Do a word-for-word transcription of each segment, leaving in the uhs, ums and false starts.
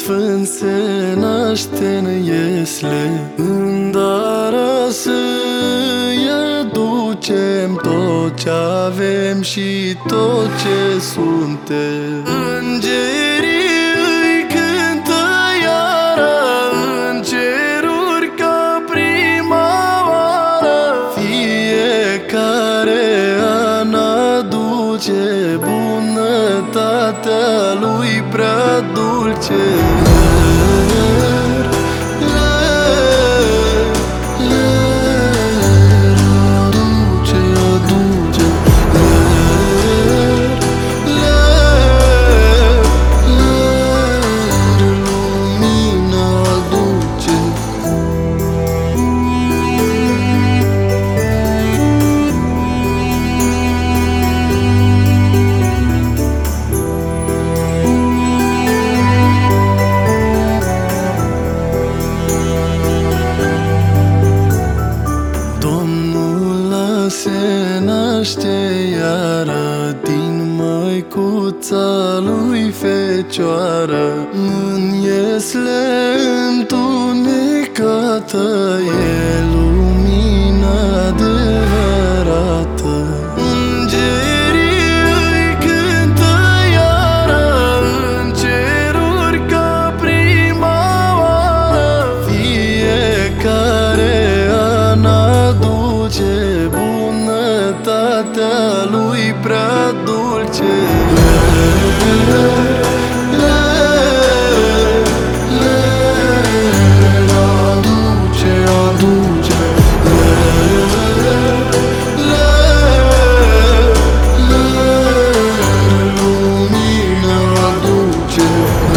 Sfânt se naște în Iesle, îndara să-i aducem tot ce avem și tot ce suntem. Îngerii îi cântă iară în ceruri ca prima oară. Fiecare an aduce bunătatea lui prea dulce. Se naște iară din măicuța lui Fecioară. În Iesle întunecată e lumina adevărată. Îngerii îi cântă iară în ceruri ca prima oară. Fiecare an aduce bunătatea lui prea dulce. Aduce, aduce, lumina aduce.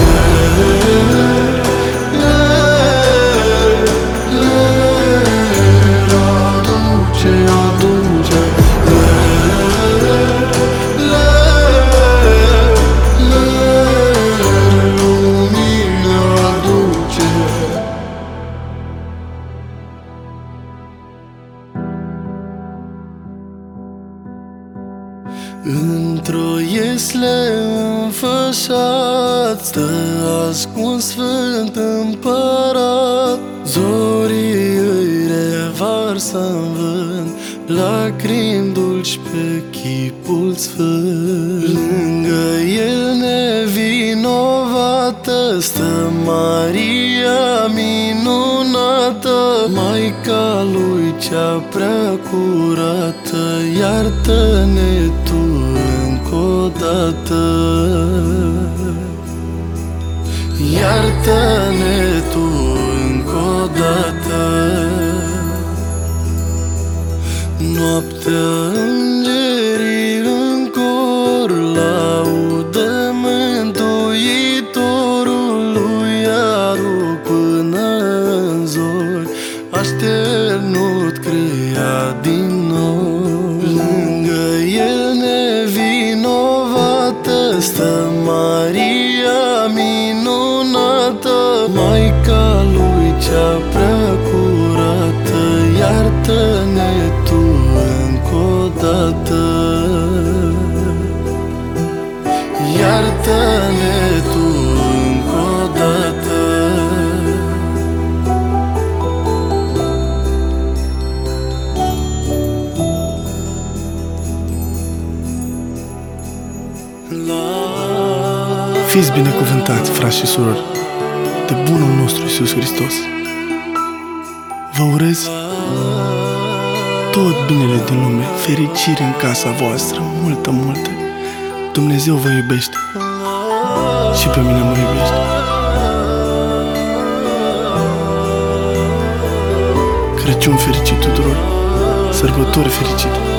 Într-o Iesle înfășat stă ascuns Sfânt Împărat. Zorii îi revarsă-n vânt lacrimi dulci pe chipul sfânt. Lângă el nevinovată stă Maria minunată, Maica lui cea prea curată. Iartă-ne tu încă-o dată, iartă-ne tu încă-o dată. Noaptea îngerii în cor laudă Mântuitorul lui, aduc până în zori așternut crea din noi. Lângă el nevinovată stă Maria minunată, Maica lui cea prea curată. Iartă-ne tu încă-o dată, iartă-ne tu încă-o dată. Fiți binecuvântați, frați și surori, de bunul nostru Iisus Hristos. Vă urez tot binele din lume, fericire în casa voastră, multă, multă. Dumnezeu vă iubește și pe mine mă iubește. Crăciun fericit tuturor, sărbători fericite!